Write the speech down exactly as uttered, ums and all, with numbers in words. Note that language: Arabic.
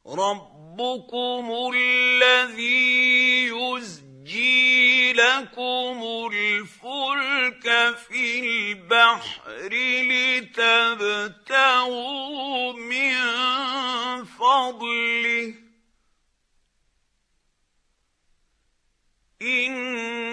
ربكم الذي يزجي لكم الفلك في البحر لتبتغوا من فضله إن